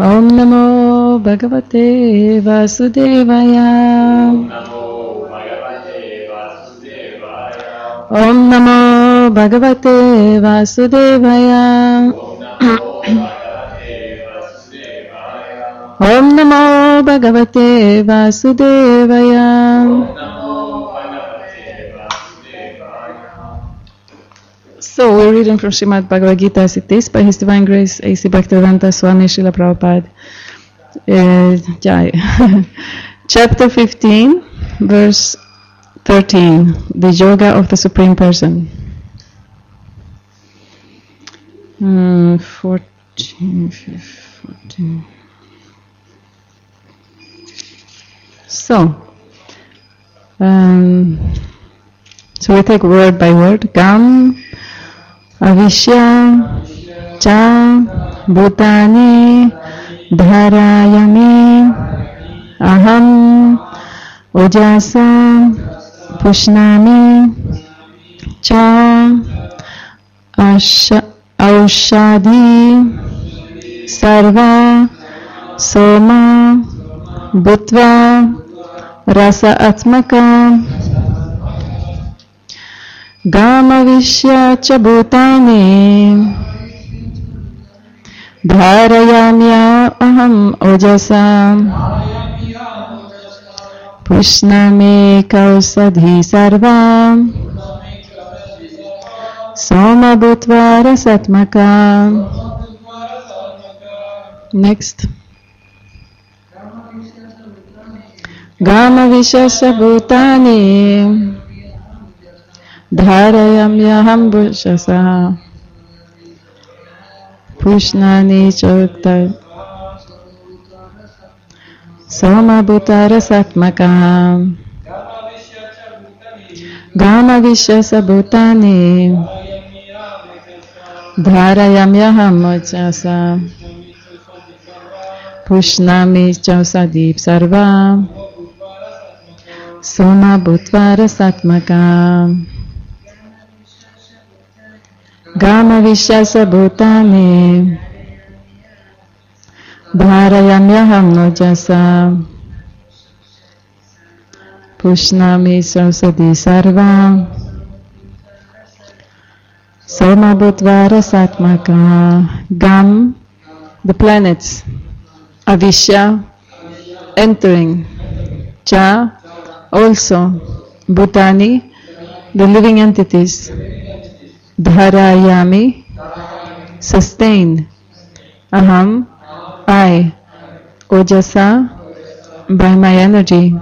Om Namo Bhagavate Vasudevaya. Om Namo Bhagavate Vasudevaya. Om Namo Bhagavate Vasudevaya. So we're reading from Srimad Bhagavad Gita as it is by His Divine Grace A.C. Bhaktivedanta Swami Srila Prabhupada. Chapter 15, verse 13, the Yoga of the Supreme Person. 14. So we take word by word. Gam Avishya Cha Bhutani Dharayami Aham Ojasa Pushnami Cha Aushadi Sarva Soma Bhutva Rasa Atmaka Gama Vishya Chabhutani Dharayamya Aham Ojasa Pushnami Kausadhi Sarva Soma Bhutva Rasatmaka. Next. Gama Vishya Chabhutani Dharayamyaham Bhujasa Pushnani Chokta Soma Bhutara Satmaka Gama Vishasa Bhutani Dharayamyaham Bhujasa Pushnami Chausadip Sarva Soma Bhutvara Satmaka Gama Vishasa Bhutani Dharayamyaham Nojasa Pushnami Sausadi Sarva Soma Bhutvara Satmaka. Gam, the planets. Avishya, entering. Cha, also. Bhutani, the living entities. Dharayami, sustain. Aham, I. Ojasa, by my energy.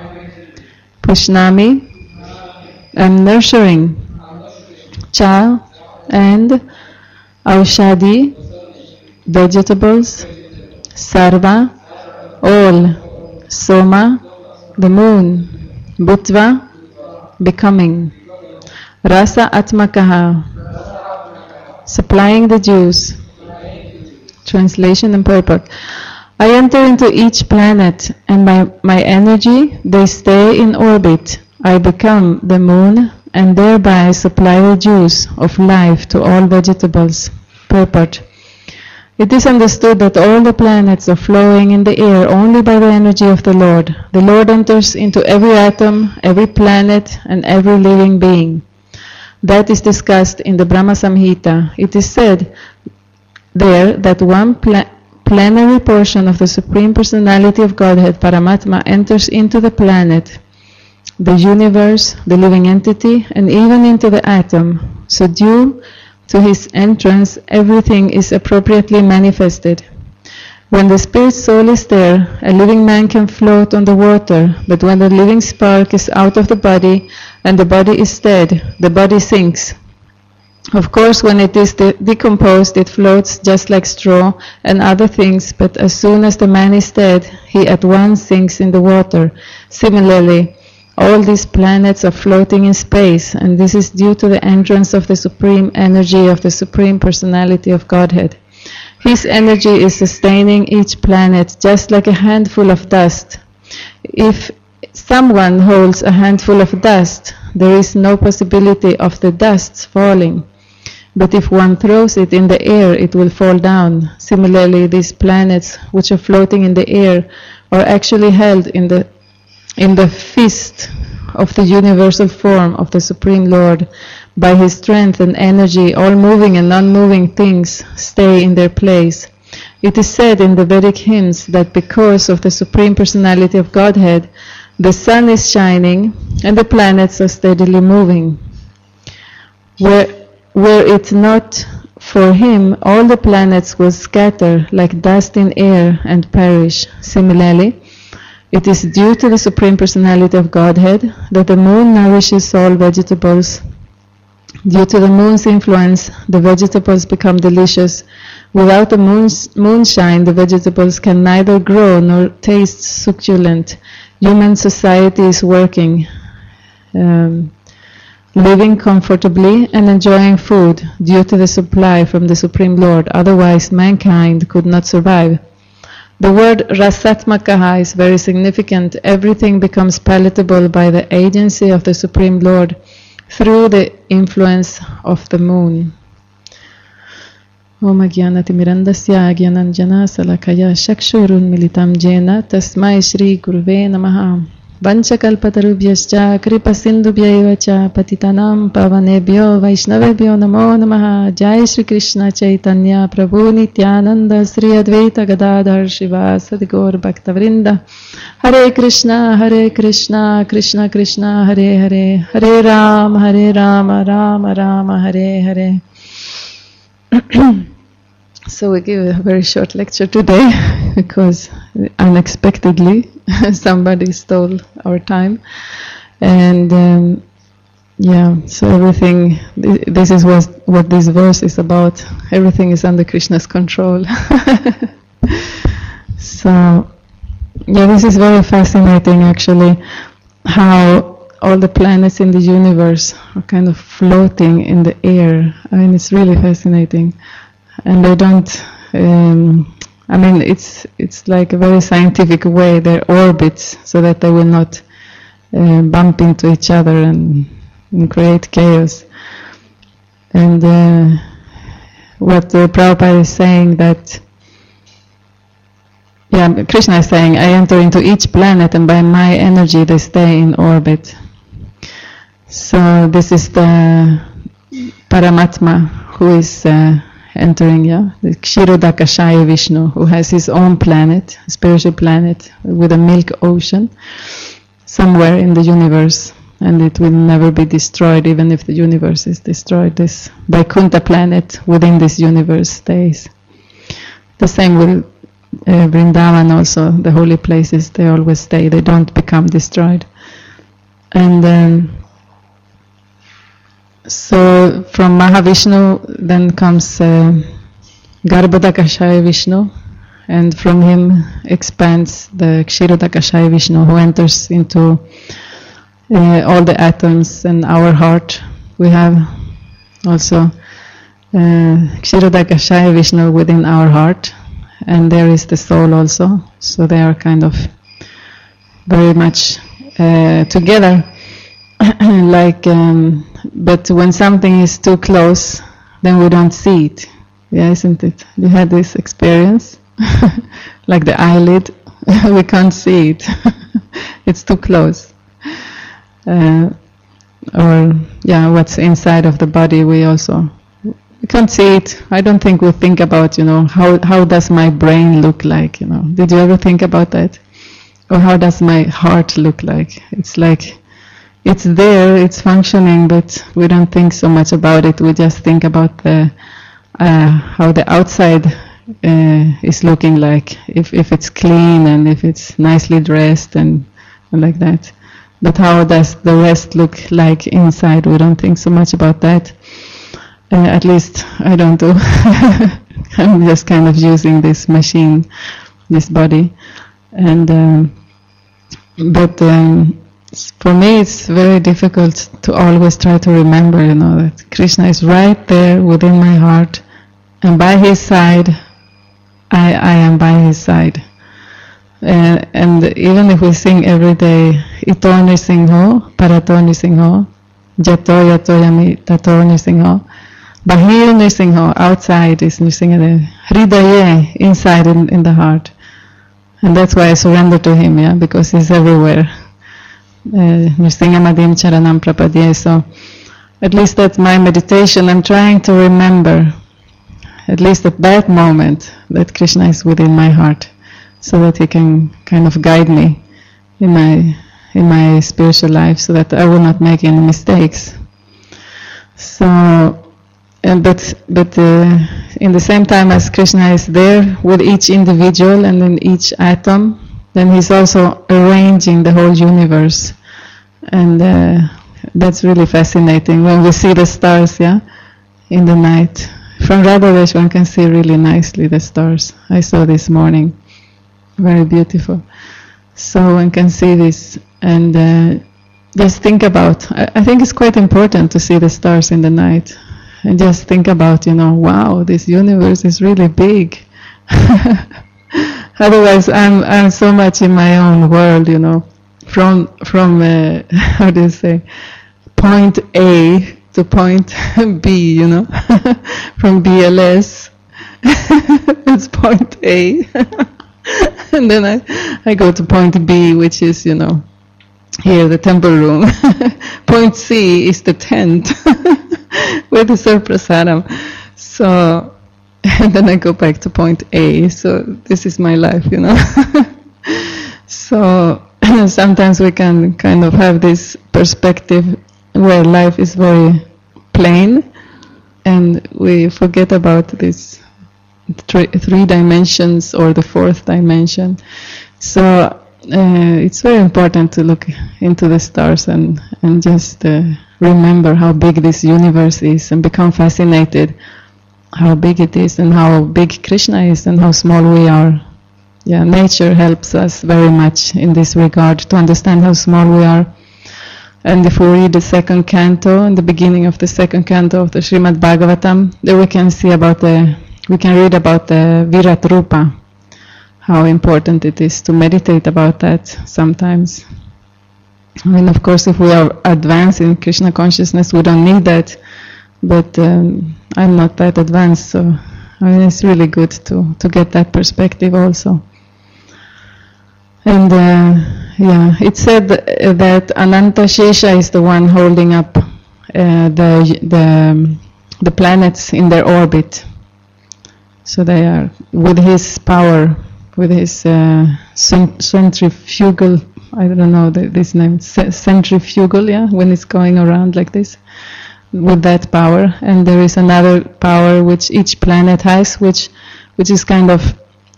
Pushnami, I'm nurturing. Cha, and Aushadi, vegetables. Sarva, all. Soma, the moon. Bhutva, becoming. Rasa Atmakaha, supplying the juice. Translation and purport. I enter into each planet, and by my energy they stay in orbit. I become the moon, and thereby supply the juice of life to all vegetables. Purport. It is understood that all the planets are flowing in the air only by the energy of the Lord. The Lord enters into every atom, every planet, and every living being. That is discussed in the Brahma Samhita. It is said there that one plenary portion of the Supreme Personality of Godhead, Paramatma, enters into the planet, the universe, the living entity, and even into the atom. So due to his entrance, everything is appropriately manifested. When the spirit soul is there, a living man can float on the water, but when the living spark is out of the body and the body is dead, the body sinks. Of course, when it is decomposed, it floats just like straw and other things, but as soon as the man is dead, he at once sinks in the water. Similarly, all these planets are floating in space, and this is due to the entrance of the supreme energy of the Supreme Personality of Godhead. His energy is sustaining each planet just like a handful of dust. If someone holds a handful of dust, there is no possibility of the dust falling. but if one throws it in the air, it will fall down. Similarly, these planets which are floating in the air are actually held in the fist of the universal form of the Supreme Lord. By his strength and energy, all moving and non-moving things stay in their place. It is said in the Vedic hymns that because of the Supreme Personality of Godhead, the sun is shining and the planets are steadily moving. Were it not for him, all the planets will scatter like dust in air and perish. Similarly, it is due to the Supreme Personality of Godhead that the moon nourishes all vegetables. Due to the moon's influence, the vegetables become delicious. Without the moonshine, the vegetables can neither grow nor taste succulent. Human society is working, living comfortably and enjoying food due to the supply from the Supreme Lord. Otherwise, mankind could not survive. The word Rasatmakaha is very significant. Everything becomes palatable by the agency of the Supreme Lord through the influence of the moon. Om Agyanatimirandasya Agyananjana Salakaya Shakshurun Militam Jena Tasmai Shri Guruve Namaha. Vanchakalpatarubhyascha Kripasindubhyaivacha Patitanam Pavanebhyo Vaishnavebhyo Namo Namaha. Jai Shri Krishna Chaitanya Prabhu Nityananda Sri Advaita Gadadhar Shiva Sadgor Bhaktavrinda. Hare Krishna Krishna Krishna Hare Hare Hare Rama Rama Rama Hare Hare. So we give a very short lecture today because unexpectedly somebody stole our time, and so everything, this is what this verse is about. Everything is under Krishna's control. So this is very fascinating actually, how all the planets in the universe are kind of floating in the air. I mean, it's really fascinating. And they don't, it's like a very scientific way, their orbits, so that they will not bump into each other and create chaos. And what Prabhupada is saying that, Krishna is saying, I enter into each planet and by my energy they stay in orbit. So this is the Paramatma who is entering, the Kshirodakashaya Vishnu, who has his own planet, a spiritual planet with a milk ocean somewhere in the universe, and it will never be destroyed even if the universe is destroyed. This Vaikuntha planet within this universe stays. The same with Vrindavan also, the holy places, they always stay, they don't become destroyed. And so from Mahavishnu then comes Garbhodakashaya Vishnu, and from him expands the Kshirodakashaya Vishnu, who enters into all the atoms and our heart. We have also Kshirodakashaya Vishnu within our heart, and there is the soul also, so they are kind of very much together. But when something is too close, then we don't see it. Yeah, isn't it? You had this experience? Like the eyelid, we can't see it. It's too close. What's inside of the body, we can't see it. I don't think we think about, how does my brain look like, Did you ever think about that? Or how does my heart look like? It's like, it's there, it's functioning, but we don't think so much about it. We just think about how the outside is looking like, if it's clean and if it's nicely dressed and like that. But how does the rest look like inside? We don't think so much about that. At least I don't do. I'm just kind of using this machine, this body, and for me it's very difficult to always try to remember, that Krishna is right there within my heart, and by his side, I am by his side. And even if we sing every day, Ito Nrisingho, Parato Nrisingho, Jato Yato Yami Tato Nrisingho, Bahir Nrsimha, outside is Nrsimha, Hridaye, inside in the heart. And that's why I surrender to him, yeah, because he's everywhere. Nrsimha Madhyam Charanam Prapadye. So at least that's my meditation. I'm trying to remember, at least at that moment, that Krishna is within my heart, so that he can kind of guide me in my spiritual life, so that I will not make any mistakes. So, but in the same time as Krishna is there with each individual and in each atom, then he's also arranging the whole universe, and that's really fascinating when we see the stars, yeah, in the night. From Radhavesh one can see really nicely the stars. I saw this morning, very beautiful. So one can see this and just think about, I think it's quite important to see the stars in the night and just think about, wow, this universe is really big. Otherwise I'm so much in my own world, from how do you say, point A to point B, from BLS, it's point A, and then I go to point B, which is, here, the temple room. Point C is the tent, with the Sarprasaram. So, and then I go back to point A, so this is my life, So, sometimes we can kind of have this perspective where life is very plain, and we forget about this three dimensions or the fourth dimension. So it's very important to look into the stars and just remember how big this universe is and become fascinated how big it is and how big Krishna is and how small we are. Yeah, nature helps us very much in this regard to understand how small we are. And if we read the second canto, in the beginning of the second canto of the Srimad Bhagavatam, there we can read about the Virat Rupa, how important it is to meditate about that sometimes. I mean, of course, if we are advanced in Krishna consciousness, we don't need that, but I'm not that advanced, so it's really good to get that perspective also. And it said that Ananta Shesha is the one holding up the planets in their orbit. So they are, with his power, with his centrifugal, I don't know this name, centrifugal, yeah, when it's going around like this, with that power. And there is another power which each planet has, which is kind of,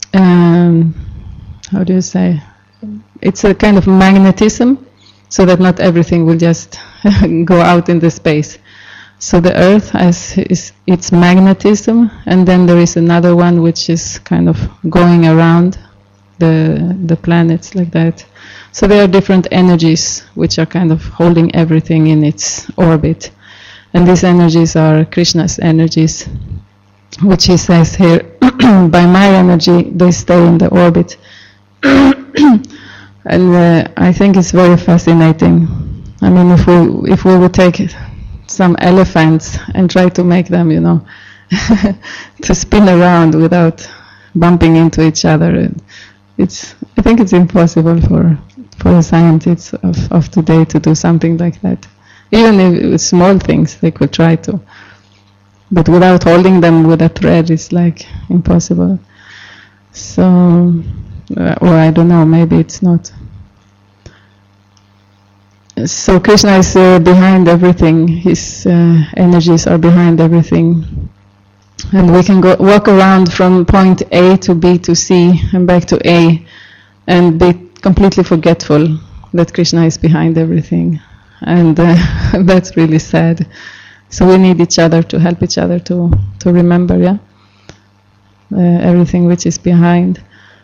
how do you say, it's a kind of magnetism, so that not everything will just go out into space. So the Earth has its magnetism, and then there is another one which is kind of going around the planets like that. So there are different energies which are kind of holding everything in its orbit. And these energies are Krishna's energies, which he says here, by my energy they stay in the orbit. And I think it's very fascinating. I mean, if we would take some elephants and try to make them, to spin around without bumping into each other, I think it's impossible for the scientists of today to do something like that. Even if it's small things, they could try to, but without holding them with a thread, it's like impossible. So, or I don't know, maybe it's not. So Krishna is behind everything. His energies are behind everything, and we can walk around from point A to B to C and back to A, and be completely forgetful that Krishna is behind everything, and that's really sad. So we need each other to help each other to remember, yeah, everything which is behind.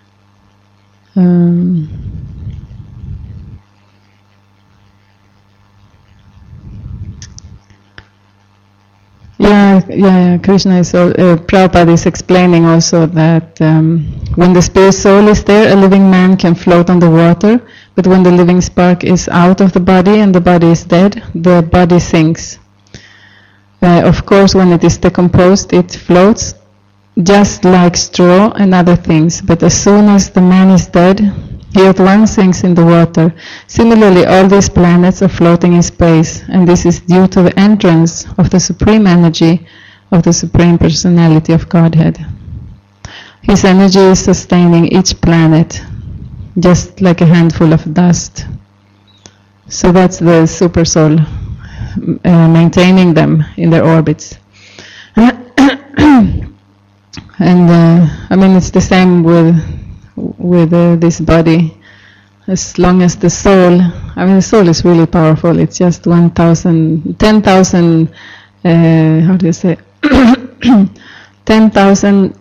Yeah, Krishna is, Prabhupada is explaining also that when the spirit soul is there, a living man can float on the water, but when the living spark is out of the body and the body is dead, the body sinks. Of course, when it is decomposed, it floats just like straw and other things. But as soon as the man is dead, he at once sinks in the water. Similarly, all these planets are floating in space, and this is due to the entrance of the Supreme Energy of the Supreme Personality of Godhead. His energy is sustaining each planet, just like a handful of dust. So that's the Super Soul, maintaining them in their orbits. And I mean, it's the same with this body. As long as the soul, I mean, the soul is really powerful. It's just 10,000, how do you say, 10,000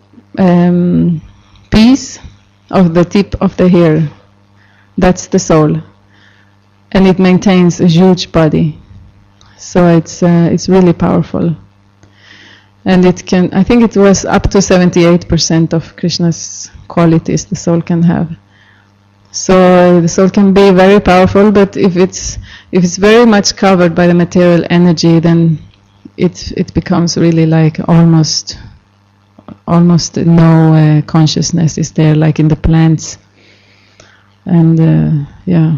piece of the tip of the hair. That's the soul, and it maintains a huge body. So it's really powerful. And it can, I think it was up to 78% of Krishna's qualities the soul can have. So the soul can be very powerful, but if it's very much covered by the material energy, then it becomes really like almost no consciousness is there, like in the plants. And yeah.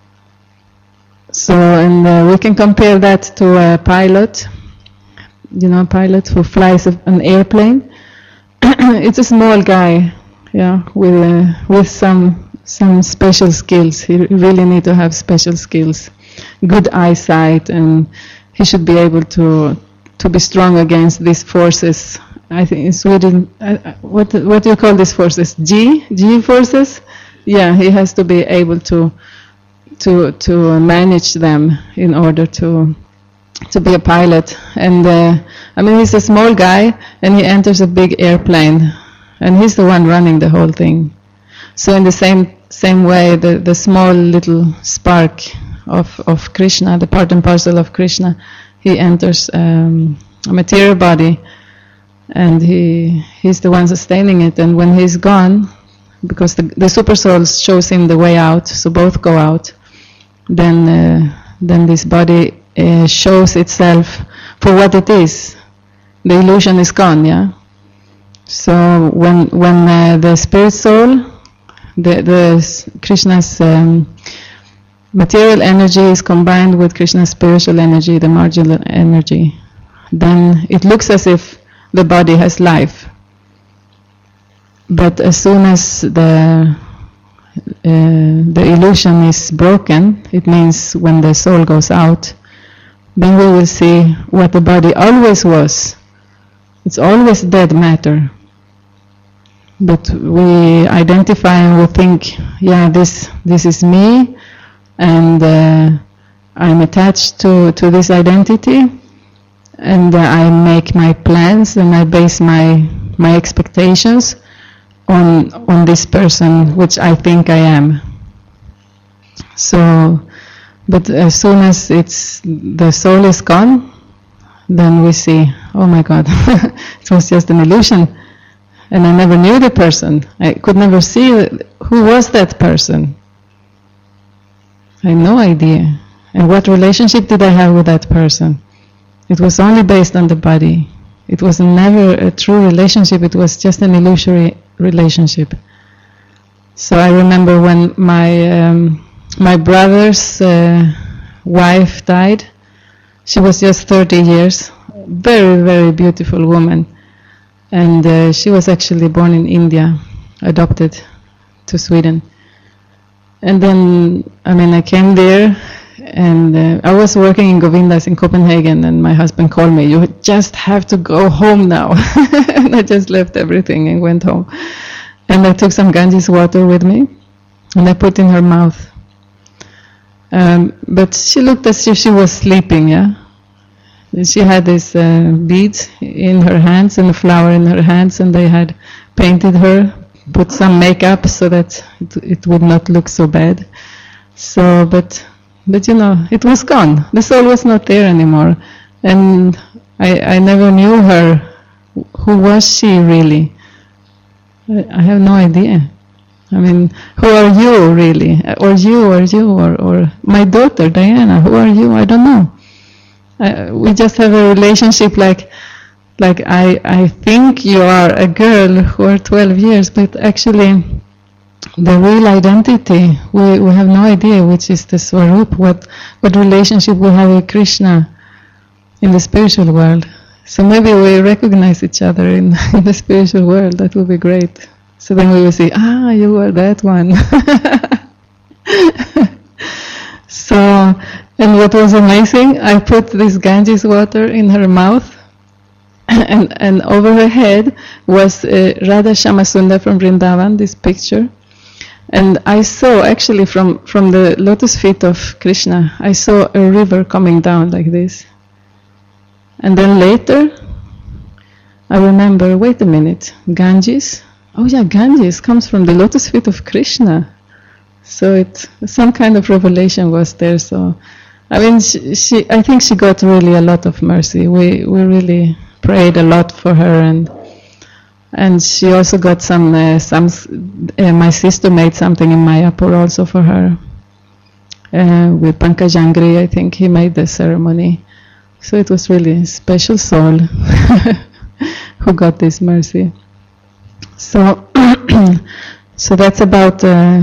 So and we can compare that to a pilot. You know, a pilot who flies an airplane. It's a small guy, yeah, with some special skills. He really need to have special skills, good eyesight, and he should be able to be strong against these forces. I think in Sweden, what do you call these forces? G forces? Yeah, he has to be able to manage them in order to be a pilot. And I mean, he's a small guy, and he enters a big airplane, and he's the one running the whole thing. So in the same way, the small little spark of Krishna, the part and parcel of Krishna, he enters a material body, and he's the one sustaining it. And when he's gone, because the Super Soul shows him the way out, so both go out, then this body shows itself for what it is. The illusion is gone, yeah. So when the spirit soul, the Krishna's material energy is combined with Krishna's spiritual energy, the marginal energy, then it looks as if the body has life. But as soon as the illusion is broken, it means when the soul goes out, then we will see what the body always was. It's always dead matter. But we identify and we think, yeah, this is me, and I'm attached to this identity, and I make my plans and I base my expectations on this person which I think I am. So, but as soon as the soul is gone, then we see, oh my God, it was just an illusion, and I never knew the person. I could never see who was that person. I had no idea. And what relationship did I have with that person? It was only based on the body. It was never a true relationship. It was just an illusory relationship. So I remember when my brother's wife died. She was just 30 years, very, very beautiful woman. And she was actually born in India, adopted to Sweden. And then, I mean, I came there, and I was working in Govindas in Copenhagen, and my husband called me, you just have to go home now. And I just left everything and went home. And I took some Ganges water with me, and I put in her mouth. But she looked as if she was sleeping, yeah? She had these beads in her hands and a flower in her hands, and they had painted her, put some makeup so that it would not look so bad. So, but you know, it was gone. The soul was not there anymore. And I never knew her. Who was she really? I have no idea. I mean, who are you really? Or my daughter, Diana, who are you? I don't know. We just have a relationship like I think you are a girl who are 12 years, but actually the real identity, we have no idea which is the Swarup, what relationship we have with Krishna in the spiritual world. So maybe we recognize each other in the spiritual world. That would be great. So then we will say, you are that one. So, and what was amazing, I put this Ganges water in her mouth, and over her head was Radha Shyamasundar from Vrindavan, this picture. And I saw, actually from the lotus feet of Krishna, I saw a river coming down like this. And then later, I remember, wait a minute, Ganges? Oh yeah, Ganges comes from the lotus feet of Krishna. So some kind of revelation was there. So, I mean, I think she got really a lot of mercy. We really prayed a lot for her, and she also got some. My sister made something in Mayapur also for her. With Pankaj Angri, I think he made the ceremony. So it was really a special soul who got this mercy. So, so that's about,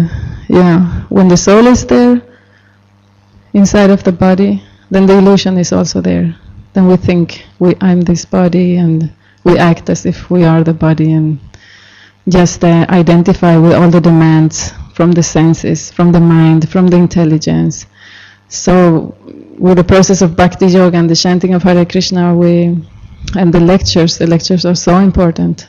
when the soul is there, inside of the body, then the illusion is also there. Then we think, I'm this body, and we act as if we are the body, and just identify with all the demands from the senses, from the mind, from the intelligence. So with the process of Bhakti Yoga and the chanting of Hare Krishna, and the lectures are so important.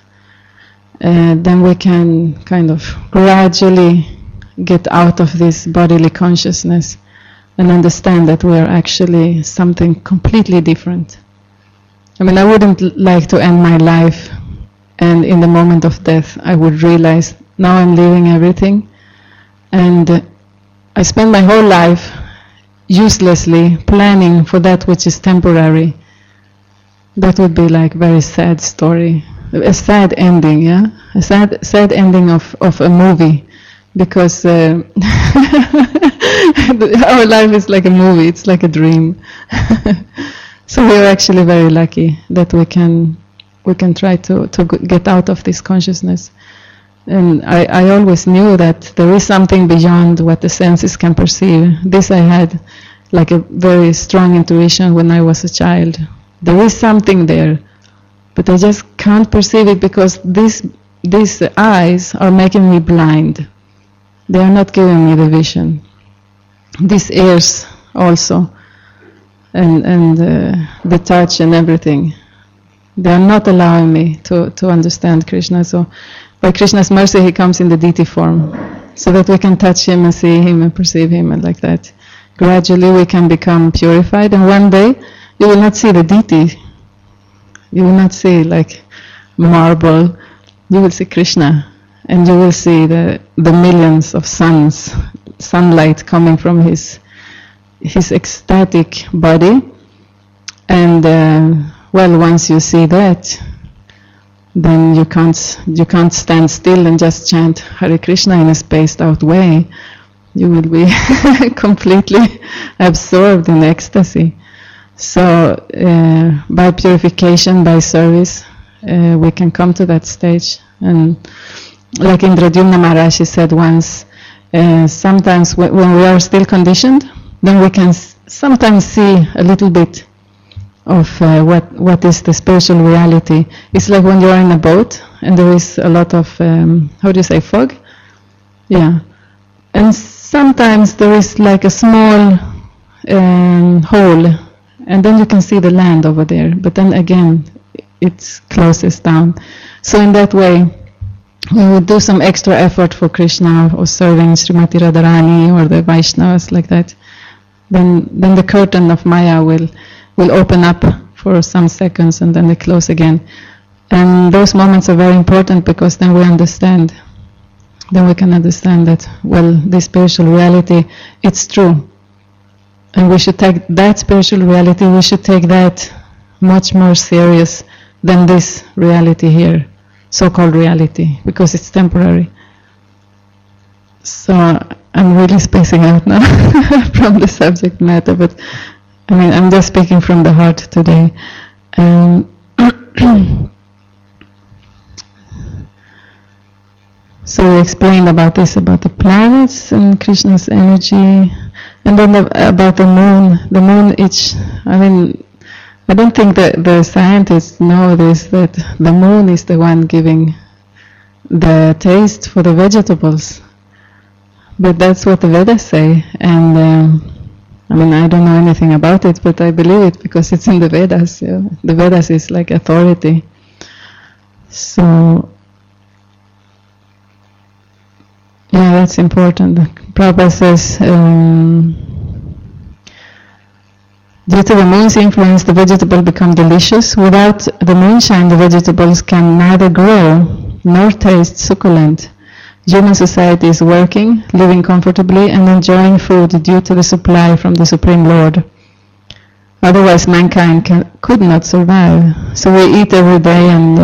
Then we can kind of gradually get out of this bodily consciousness and understand that we are actually something completely different. I mean, I wouldn't like to end my life and in the moment of death I would realize now I'm leaving everything, and I spend my whole life uselessly planning for that which is temporary. That would be like very sad story, a sad ending, a sad ending of a movie, because our life is like a movie, it's like a dream. So we are actually very lucky that we can try to get out of this consciousness. And I always knew that there is something beyond what the senses can perceive. This I had like a very strong intuition when I was a child. There is something there, but I just can't perceive it because these eyes are making me blind. They are not giving me the vision. These ears also, and the touch and everything, they are not allowing me to understand Krishna. So by Krishna's mercy he comes in the deity form, so that we can touch him and see him and perceive him, and like that gradually we can become purified, and one day you will not see the deity, you will not see like marble, you will see Krishna, and you will see the millions of sunlight coming from his ecstatic body. And once you see that, then you can't stand still and just chant Hare Krishna in a spaced out way. You will be completely absorbed in ecstasy. So by purification, by service, we can come to that stage. And like Indradyumna Maharaj said once, sometimes when we are still conditioned, then we can sometimes see a little bit of what is the spiritual reality. It's like when you are in a boat and there is a lot of, fog? Yeah. And sometimes there is like a small hole, and then you can see the land over there, but then again it closes down. So in that way, we would do some extra effort for Krishna or serving Srimati Radharani or the Vaishnavas like that. Then the curtain of Maya will open up for some seconds and then they close again. And those moments are very important because then we understand. Then we can understand that, this spiritual reality, it's true. And we should take that spiritual reality, we should take that much more serious than this reality here, so-called reality, because it's temporary. So I'm really spacing out now from the subject matter, but I mean, I'm just speaking from the heart today. So we explained about this, about the planets and Krishna's energy, and then about the moon. The moon, I mean, I don't think that the scientists know this, that the moon is the one giving the taste for the vegetables. But that's what the Vedas say, and I mean, I don't know anything about it, but I believe it because it's in the Vedas. Yeah? The Vedas is like authority. So, yeah, that's important. Prabhupada says, due to the moon's influence, the vegetables become delicious. Without the moonshine, the vegetables can neither grow nor taste succulent. Human society is working, living comfortably, and enjoying food due to the supply from the Supreme Lord. Otherwise, mankind could not survive. So we eat every day,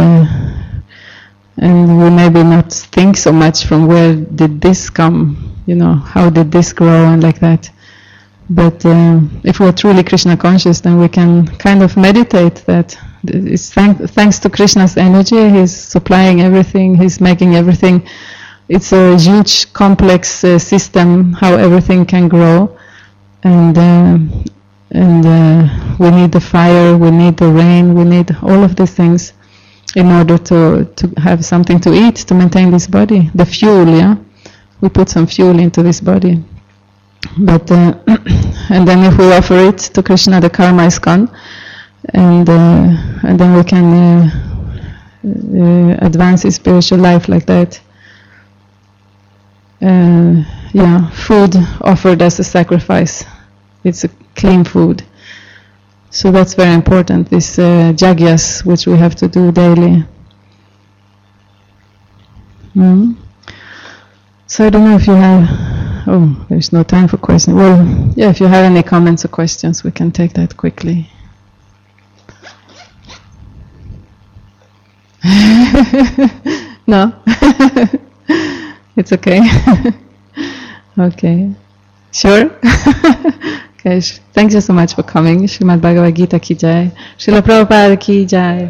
and we maybe not think so much from where did this come, how did this grow and like that. But if we're truly Krishna conscious, then we can kind of meditate that it's thanks to Krishna's energy. He's supplying everything, he's making everything. It's a huge, complex system, how everything can grow. And we need the fire, we need the rain, we need all of these things in order to have something to eat, to maintain this body. The fuel, yeah? We put some fuel into this body. But and then if we offer it to Krishna, the karma is gone. And then we can advance his spiritual life like that. Food offered as a sacrifice. It's a clean food. So that's very important, this jagyas, which we have to do daily. So I don't know if you have... Oh, there's no time for questions. Well, yeah, if you have any comments or questions, we can take that quickly. No? It's okay. Okay. Sure? Okay. Thank you so much for coming. Srimad Bhagavad Gita ki jai. Srila Prabhupada ki jai.